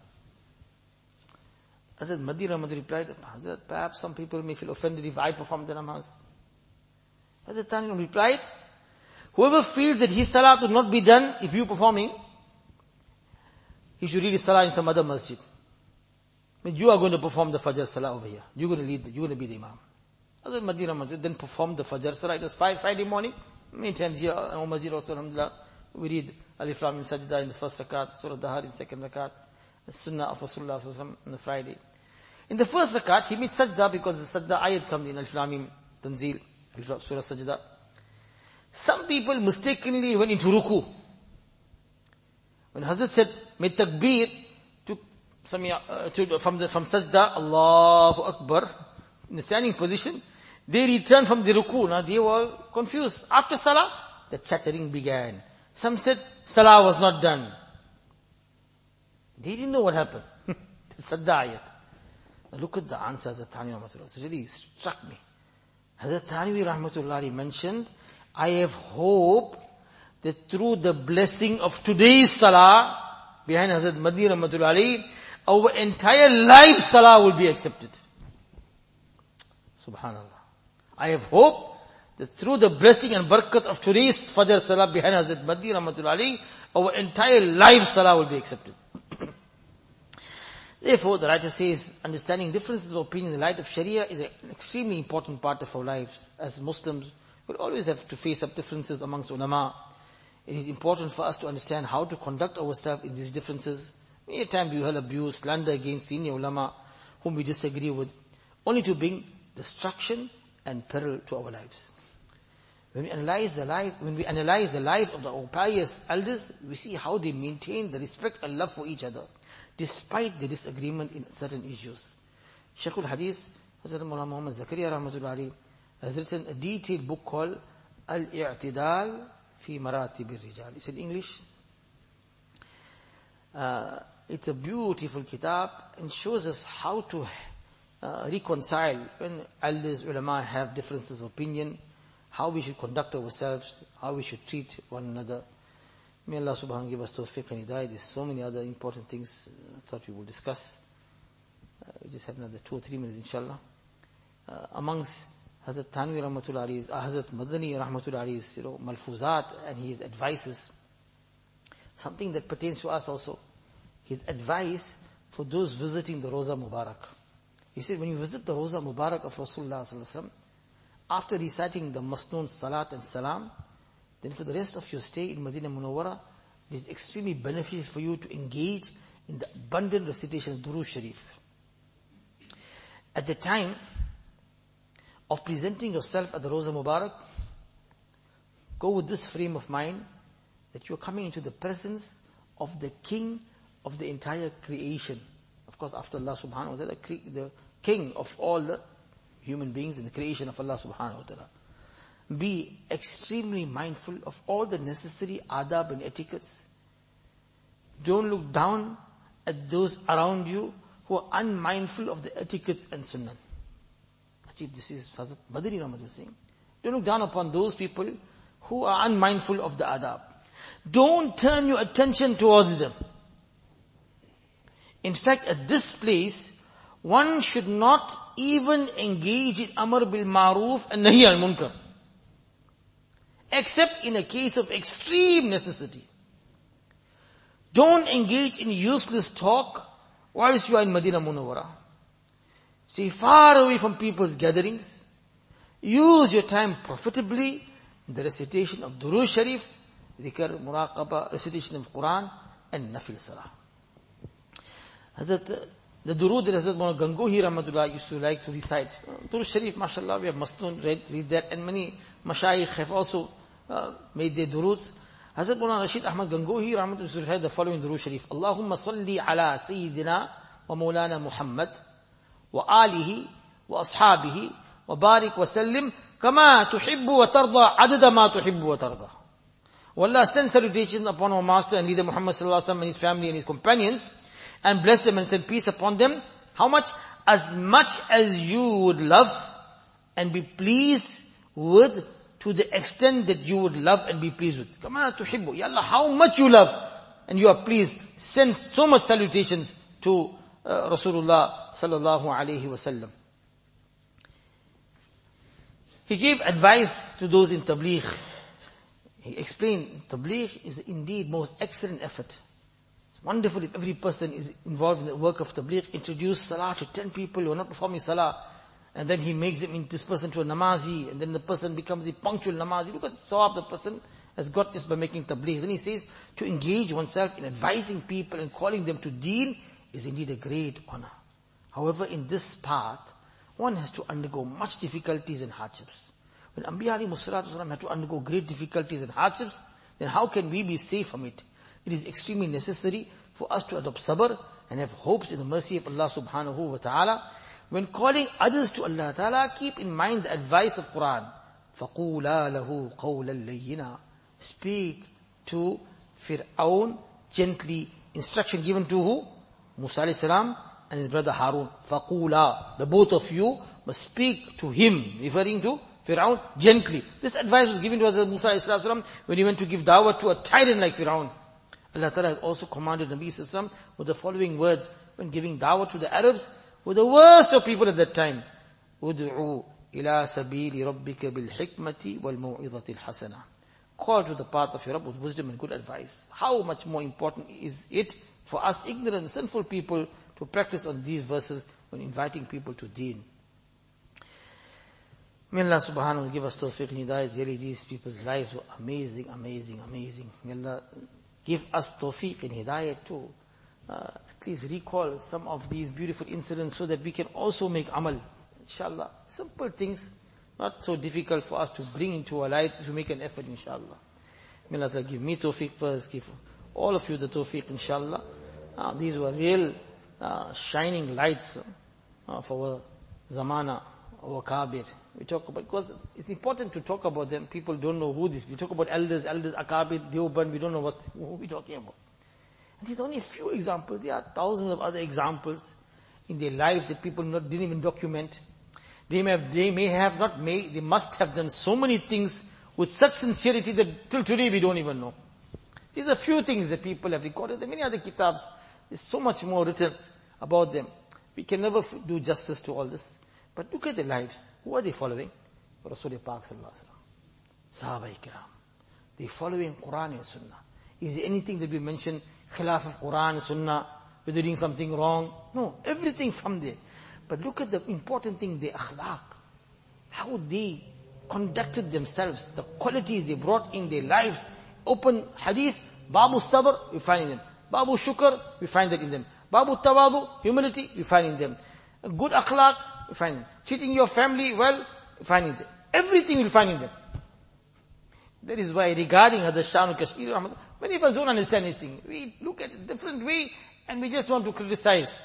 Hazrat Madni Rahmatullah replied, Hazrat, perhaps some people may feel offended if I perform the namaz. Hazrat Thani Rahmatullah replied, whoever feels that his salah would not be done if you performing, he should read his salah in some other masjid. But you are going to perform the Fajr Salah over here. You're going to lead, the, you're going to be the Imam. Hazrat Madni Rahmatullah then performed the Fajr Salah. It was five, Friday morning. Many times here, in our masjid also, alhamdulillah, we read Alif Lam Mim Sajda in the first rakat, Surah Dahar in the second rakat, the Sunnah of Rasulullah on the Friday. In the first rakat, he made Sajda because the Sajda ayat comes in Alif Lam Mim Tanzeel, Surah Sajda. Some people mistakenly went into ruku. When Hazrat said, make takbir, to, uh, to, from the, from Sajda, Allahu Akbar, in the standing position, they returned from the ruku. Now they were confused. After salah, the chattering began. Some said, salah was not done. They didn't know what happened. The Sajda ayat. Now look at the answer Hazrat Thani Rahmatullah. It really struck me. Hazrat Thani Rahmatullah mentioned, I have hope that through the blessing of today's salah, behind Hazrat Madni Rahmatullah alayhi, our entire life salah will be accepted. Subhanallah. I have hope that through the blessing and barakat of today's Fajr salah behind Hazrat Madni Rahmatullah alayhi, our entire life salah will be accepted. Therefore, the writer says, understanding differences of opinion in the light of Sharia is an extremely important part of our lives. As Muslims, we'll always have to face up differences amongst ulama. It is important for us to understand how to conduct ourselves in these differences. Many times we heard abuse, slander against senior ulama whom we disagree with, only to bring destruction and peril to our lives. When we analyze the life, when we analyze the lives of the pious elders, we see how they maintain the respect and love for each other, despite the disagreement in certain issues. Shaykhul Hadith, Hazrat Mullah Muhammad Zakaria Rahmatullah alayhi, has written a detailed book called Al-I'tidal fi Maratib al-Rijal. It's in English. Uh, it's a beautiful kitab and shows us how to uh, reconcile when elders, ulama have differences of opinion, how we should conduct ourselves, how we should treat one another. May Allah subhanahu wa ta'ala give us tawfiq and hidayah. There's so many other important things I thought we will discuss. Uh, we just have another two or three minutes inshallah. Uh, amongst Hazrat Thanvi Rahmatullah alayhi's, uh, Hazrat Madani Rahmatullah alayhi's, you know, malfuzat and his advices, something that pertains to us also, his advice for those visiting the Roza Mubarak. He said, when you visit the Roza Mubarak of Rasulullah sallallahu alaihi wasallam, after reciting the Masnoon Salat and Salam, then for the rest of your stay in Madinah Munawwara, it is extremely beneficial for you to engage in the abundant recitation of Durood Sharif. At the time of presenting yourself at the Roza Mubarak, go with this frame of mind that you are coming into the presence of the King of the entire creation. Of course, after Allah subhanahu wa ta'ala, the King of all the human beings in the creation of Allah subhanahu wa ta'ala. Be extremely mindful of all the necessary adab and etiquettes. Don't look down at those around you who are unmindful of the etiquettes and sunnah. Ajib, this is Hazrat Badri Rahmat was saying. Don't look down upon those people who are unmindful of the adab. Don't turn your attention towards them. In fact, at this place, one should not even engage in Amr bil Ma'ruf and Nahi al Munkar, except in a case of extreme necessity. Don't engage in useless talk whilst you are in Madinah Munawwara. Stay far away from people's gatherings. Use your time profitably in the recitation of Durood Sharif, dhikr, muraqabah, recitation of Quran, and Nafil Salah. Hazrat, the Durood that Hazrat Mullah Gangohi Rahmatullah used to like to recite. Durood Sharif, mashallah, we have Masnoon, read, read that, and many mashayikh have also uh, made their Duroods. Hazrat Mullah Rashid Ahmad Gangohi Rahmatullah used to recite the following Durood Sharif. Allahumma salli ala Sayyidina wa Maulana Muhammad wa alihi wa ashabihi wa barik wa sallim kama tuhibbu wa tarda adada ma tuhibbu wa tarda. O Allah, send salutations upon our master and leader Muhammad sallallahu alaihi wasallam and his family and his companions, and bless them and send peace upon them. How much? As much as you would love and be pleased with, to the extent that you would love and be pleased with. Kama tuhibbu. Ya Allah, how much you love and you are pleased. Send so much salutations to uh, Rasulullah sallallahu alaihi wasallam. He gave advice to those in Tabligh. He explained, Tabligh is indeed most excellent effort. It's wonderful if every person is involved in the work of Tabligh, introduce Salah to ten people who are not performing Salah, and then he makes him, this person to a Namazi, and then the person becomes a punctual Namazi. Look at the sawab the person has got just by making Tabligh. Then he says, to engage oneself in advising people and calling them to Deen is indeed a great honor. However, in this path, one has to undergo much difficulties and hardships. When Anbiya alayhi salatu wasalam had to undergo great difficulties and hardships, then how can we be safe from it? It is extremely necessary for us to adopt sabr and have hopes in the mercy of Allah subhanahu wa ta'ala. When calling others to Allah ta'ala, keep in mind the advice of Quran. فَقُولَا لَهُ قَوْلًا لَيِّنًا. Speak to Fir'aun gently. Instruction given to who? Musa alayhi salam and his brother Harun. فَقُولَا. The both of you must speak to him, referring to Fir'aun, gently. This advice was given to Hazrat Musa alayhi salam when he went to give dawah to a tyrant like Fir'aun. Allah Ta'ala has also commanded Nabi Sallallahu with the following words when giving dawah to the Arabs, who were the worst of people at that time. Ud'u ila sabili rabbika bil hikmati wal maw'izati al hasana. Call to the path of your Rabb with wisdom and good advice. How much more important is it for us ignorant, sinful people to practice on these verses when inviting people to deen? May Allah subhanahu wa ta'ala give us tawfiq and hidayat. Really, these people's lives were amazing, amazing, amazing. May Allah give us tawfiq and hidayat to uh, at least recall some of these beautiful incidents so that we can also make amal. Inshallah. Simple things, not so difficult for us to bring into our lives if we make an effort, inshallah. May Allah give me tawfiq first, give all of you the tawfiq, inshallah. Uh, these were real uh, shining lights uh, for our zamana, our kabir. We talk about, because it's important to talk about them. People don't know who this. We talk about elders, elders, akabir, Deoband. We don't know what's, who we're talking about. And these are only a few examples. There are thousands of other examples in their lives that people not, didn't even document. They may have, they may have not made, they must have done so many things with such sincerity that till today we don't even know. These are few things that people have recorded. There are many other kitabs. There's so much more written about them. We can never f- do justice to all this. But look at their lives. Who are they following? Rasul Pak Sallallahu Alaihi Wasallam. Sahaba Ikram. They're following Quran and Sunnah. Is there anything that we mention, khilaf of Quran and Sunnah, whether doing something wrong? No, everything from there. But look at the important thing, the akhlaq. How they conducted themselves, the qualities they brought in their lives. Open hadith, Babu Sabr, we find in them. Babu Shukr, we find that in them. Babu Tawadu, humility, we find in them. Good akhlaq, we find in them. Treating your family well, we find in them. Everything we'll find in them. That is why regarding Hazrat Shah al-Kashmiri, many of us don't understand this thing. We look at it a different way and we just want to criticize.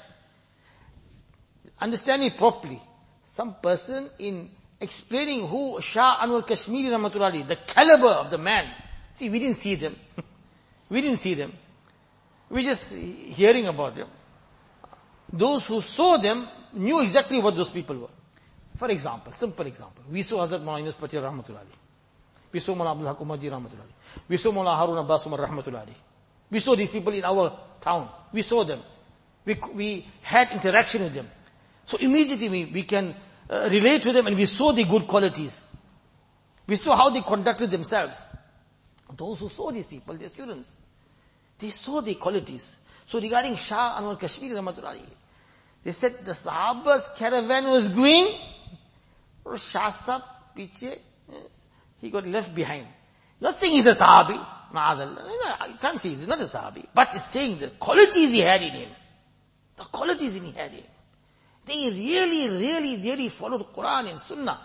Understand it properly. Some person in explaining who Shah Anwar Kashmiri Rahmatullahi, the caliber of the man. See, we didn't see them. we didn't see them. We're just hearing about them. Those who saw them knew exactly what those people were. For example, simple example. We saw Hazrat Maulana Yunus Patel Rahmatullahi. We saw Maulana Abdul Haq Umarji Rahmatullahi. We saw Maulana Harun Abbas Umar Rahmatullahi. We saw these people in our town. We saw them. We, we had interaction with them. So immediately we, we can uh, relate to them and we saw the good qualities. We saw how they conducted themselves. Those who saw these people, their students, they saw the qualities. So regarding Shah Anwar Kashmiri Rahmatullahi, they said the Sahaba's caravan was going, or Shah Sahab, piche, he got left behind. Not saying he's a Sahabi, ma'adallah, you can't say he's not a Sahabi, but it's saying the qualities he had in him. The qualities he had in him. They really, really, really followed Quran and Sunnah.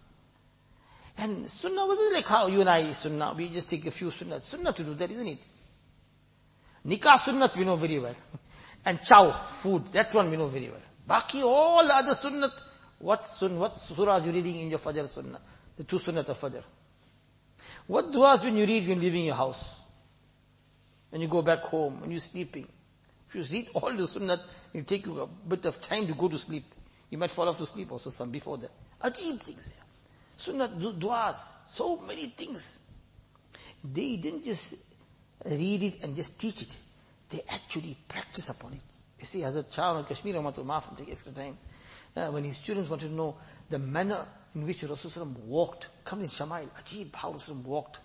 And Sunnah wasn't like how you and I Sunnah. We just take a few Sunnah. Sunnah to do that, isn't it? Nikah Sunnah we know very well. And chow, food, that one we know very well. Baki, all the other Sunnah. What Sunnah, what surah are you reading in your Fajr Sunnah? The two Sunnah of Fajr. What du'as when you read when leaving your house? When you go back home, when you're sleeping. If you read all the Sunnah, it'll take you a bit of time to go to sleep. You might fall off to sleep also some before that. Ajib things. Sunnah, du'as, so many things. They didn't just read it and just teach it. They actually practice upon it. You see, Hazrat Shah al Kashmir Rahmatullah, take extra time. Uh, when his students wanted to know the manner in which Rasulullah walked, come in Shamail, Ajib, how Rasulullah walked.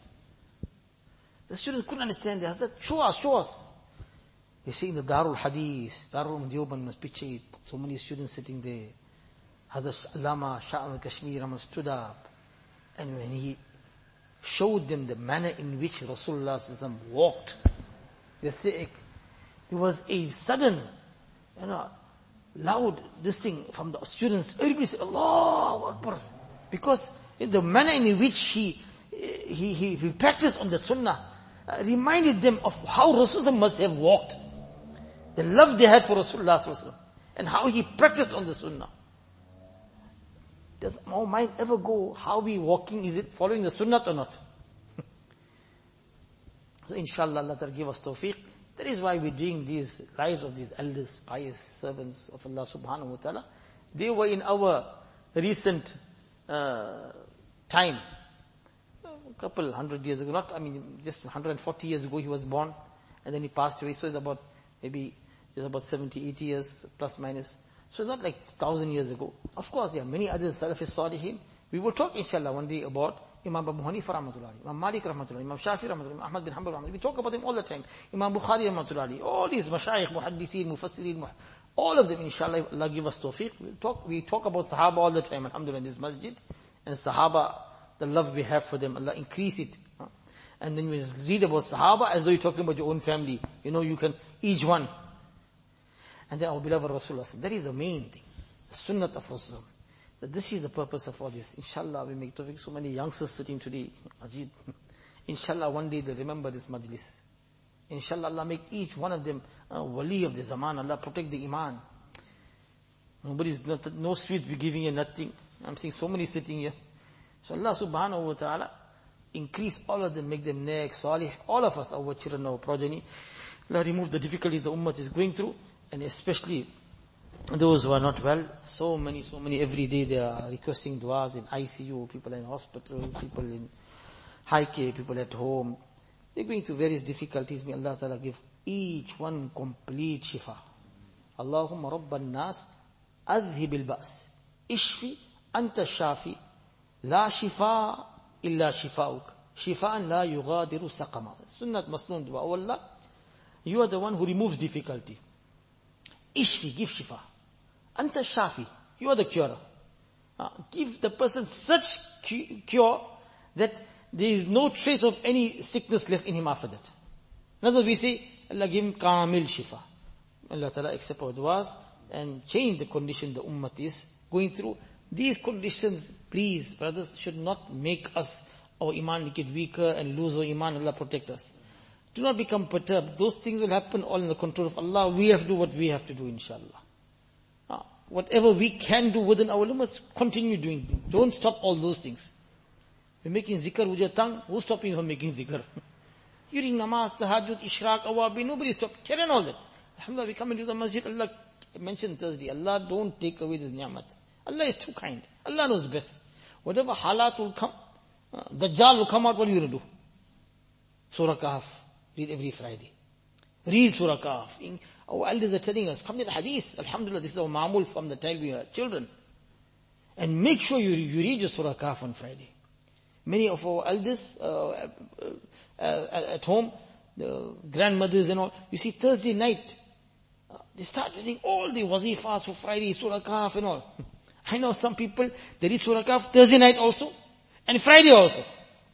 The students couldn't understand. They Hazrat, show us, show us. They say in the Darul Hadith, Darul Deoband must picture it. So many students sitting there. Hazrat Allama Shah al Kashmir Rahmatullah stood up. And when he showed them the manner in which Rasulullah walked, they say, there was a sudden, you know, loud, this thing from the students. Everybody said, Allahu Akbar. Because in the manner in which he, he, he, he practiced on the Sunnah, uh, reminded them of how Rasulullah must have walked. The love they had for Rasulullah and how he practiced on the Sunnah. Does our mind ever go, how we walking, is it following the Sunnah or not? So inshallah, Allah will give us tawfiq. That is why we're doing these lives of these elders, pious servants of Allah subhanahu wa ta'ala. They were in our recent uh, time. A couple hundred years ago, not, I mean, just one hundred forty years ago he was born, and then he passed away, so it's about, maybe, it's about seventy, eighty years, plus minus. So not like thousand years ago. Of course, there are many other Salafis Salihin. We will talk, inshallah, one day about Imam Abu Hanifa rahmatullahi, Imam Malik rahmatullahi, Imam Shafi rahmatullahi, Imam Ahmad bin Hanbal rahmatullahi. We talk about them all the time. Imam Bukhari rahmatullahi, all these Mashayikh, Muhaddithin, Mufassirin, muh- all of them, inshallah, Allah give us tawfiq. We'll talk, we talk about Sahaba all the time, alhamdulillah, in this masjid. And Sahaba, the love we have for them, Allah increase it. Huh? And then we read about Sahaba as though you're talking about your own family. You know, you can, each one. And then our beloved Rasulullah, that is the main thing. The sunnat of Rasulullah. That this is the purpose of all this. Inshallah, we make tawfiq. So many youngsters sitting today, Ajib. Inshallah, one day they remember this majlis. Inshallah, Allah make each one of them a wali of the zaman. Allah protect the iman. Nobody's, not, no sweets be giving you nothing. I'm seeing so many sitting here. So Allah subhanahu wa ta'ala increase all of them, make them neck, salih, all of us, our children, our progeny. Allah remove the difficulties the ummah is going through, and especially those who are not well. So many, so many, every day they are requesting du'as in I C U, people in hospital, people in high care, people at home. They're going through various difficulties. May Allah ta'ala give each one complete shifa. Allahumma rabban nas, adhibil ba's. Ishfi anta shafi. La shifa illa shifauk. Shifa'an la yughadiru saqama. Sunnat masnoon dua. Oh Allah, you are the one who removes difficulty. Ishfi, give shifa. Anta shafi. You are the curer. Uh, give the person such cu- cure that there is no trace of any sickness left in him after that. In other words, we say, Allah give him kamil shifa. Allah Ta'ala accept our du'as and change the condition the ummah is going through. These conditions, please, brothers, should not make us, our iman get weaker and lose our iman. Allah protect us. Do not become perturbed. Those things will happen all in the control of Allah. We have to do what we have to do, inshallah. Uh, whatever we can do within our limits, continue doing them. Don't stop all those things. You're making zikr with your tongue, who's stopping you from making zikr? During namaz, tahajjud, ishraq, awabi, nobody stopped. Carry on all that. Alhamdulillah, we come into the masjid, Allah mentioned Thursday, Allah don't take away this ni'mat. Allah is too kind. Allah knows best. Whatever halat will come, uh, Dajjal will come out, what are you going to do? Surah Kahf. Read every Friday. Read Surah Kahf. In, our elders are telling us, come to the hadith. Alhamdulillah, this is our ma'amul from the time we were children. And make sure you, you read your Surah Kahf on Friday. Many of our elders uh, uh, uh, at home, the grandmothers and all, you see Thursday night, uh, they start reading all the wazifas for Friday, Surah Kahf and all. I know some people, they read Surah Kahf Thursday night also, and Friday also.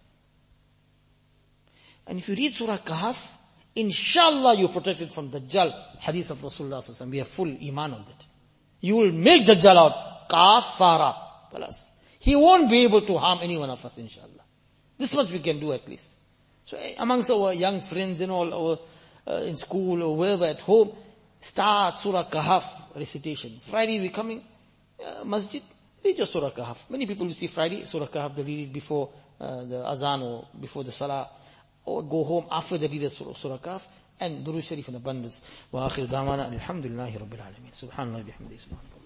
And if you read Surah Kahf, inshallah you're protected from Dajjal. Hadith of Rasulullah sallallahu alaihi wasallam. We have full iman on that. You will make Dajjal out. Kafara. Plus. He won't be able to harm any one of us, inshallah. This much we can do at least. So amongst our young friends and all, our, uh, in school or wherever at home, start Surah Kahf recitation. Friday we coming, uh, masjid, read your Surah Kahf. Many people you see Friday, Surah Kahf, they read it before uh, the azan or before the salah. Or go home after they read the Surah, Surah Kahf and Durood Sharif in abundance. Wa akhir da'wana alhamdulillahi rabbil alameen. Subhanallah bihamdihi.